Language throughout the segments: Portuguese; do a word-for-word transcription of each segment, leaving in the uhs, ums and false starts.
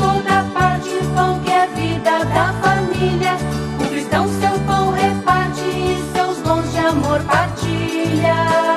toda parte o pão que é vida da família. O cristão seu pão reparte e seus dons de amor partilha.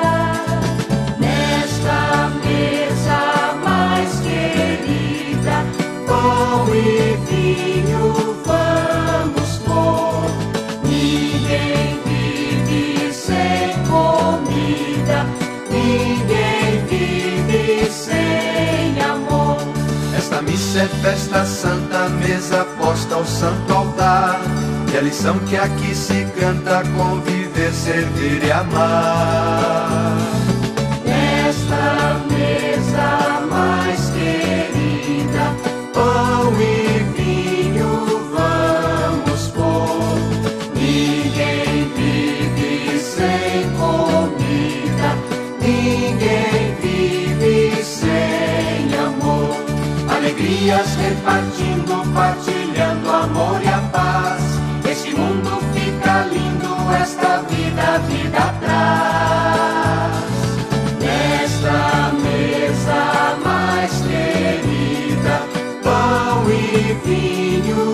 Nesta mesa mais querida, pão e vinho vamos pôr. Ninguém vive sem comida, ninguém vive sem amor. Esta missa é festa santa, mesa posta ao santo altar. E a lição que aqui se canta, conviver, servir e amar. Nesta mesa mais querida, pão e vinho vamos pôr. Ninguém vive sem comida, ninguém vive sem amor. Alegrias repartindo, partilhando amor e a paz. Este mundo fica lindo, esta vida, a vida traz. Nesta mesa mais querida, pão e vinho